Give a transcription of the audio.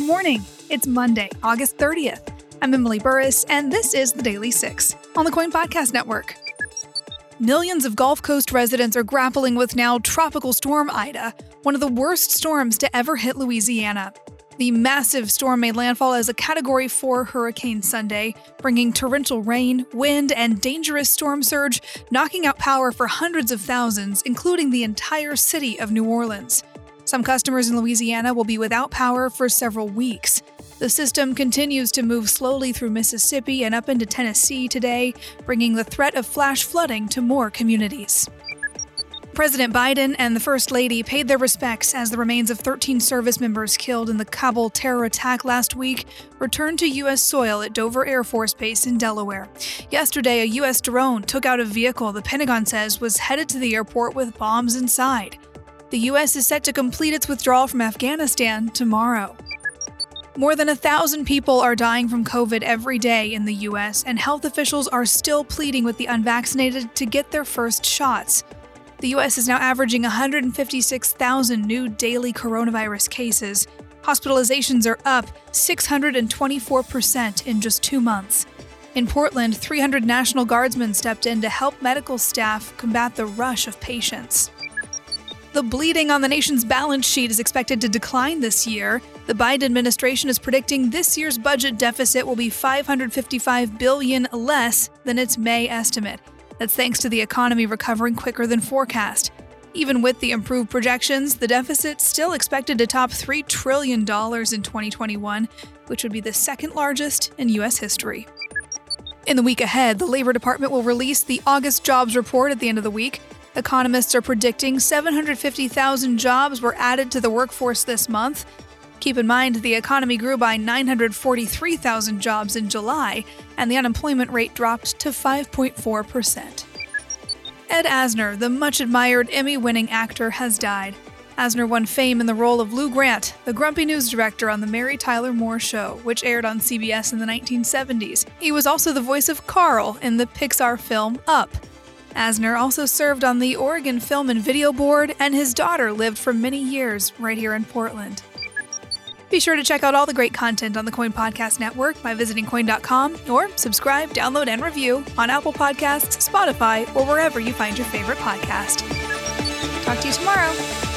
morning. It's Monday, August 30th. I'm Emily Burris, and this is the Daily Six on the Coin Podcast Network. Millions of Gulf Coast residents are grappling with now Tropical Storm Ida, one of the worst storms to ever hit Louisiana. The massive storm made landfall as a Category 4 hurricane Sunday, bringing torrential rain, wind, and dangerous storm surge, knocking out power for hundreds of thousands, including the entire city of New Orleans. Some customers in Louisiana will be without power for several weeks. The system continues to move slowly through Mississippi and up into Tennessee today, bringing the threat of flash flooding to more communities. President Biden and the First Lady paid their respects as the remains of 13 service members killed in the Kabul terror attack last week returned to U.S. soil at Dover Air Force Base in Delaware. Yesterday, a U.S. drone took out a vehicle the Pentagon says was headed to the airport with bombs inside. The U.S. is set to complete its withdrawal from Afghanistan tomorrow. More than 1,000 people are dying from COVID every day in the U.S., and health officials are still pleading with the unvaccinated to get their first shots. The U.S. is now averaging 156,000 new daily coronavirus cases. Hospitalizations are up 624% in just 2 months. In Portland, 300 National Guardsmen stepped in to help medical staff combat the rush of patients. The bleeding on the nation's balance sheet is expected to decline this year. The Biden administration is predicting this year's budget deficit will be $555 billion less than its May estimate. That's thanks to the economy recovering quicker than forecast. Even with the improved projections, the deficit's still expected to top $3 trillion in 2021, which would be the second largest in U.S. history. In the week ahead, the Labor Department will release the August jobs report at the end of the week. Economists are predicting 750,000 jobs were added to the workforce this month. Keep in mind, the economy grew by 943,000 jobs in July, and the unemployment rate dropped to 5.4%. Ed Asner, the much-admired Emmy-winning actor, has died. Asner won fame in the role of Lou Grant, the grumpy news director on The Mary Tyler Moore Show, which aired on CBS in the 1970s. He was also the voice of Carl in the Pixar film Up. Asner also served on the Oregon Film and Video Board, and his daughter lived for many years right here in Portland. Be sure to check out all the great content on the Coin Podcast Network by visiting coin.com or subscribe, download, and review on Apple Podcasts, Spotify, or wherever you find your favorite podcast. Talk to you tomorrow.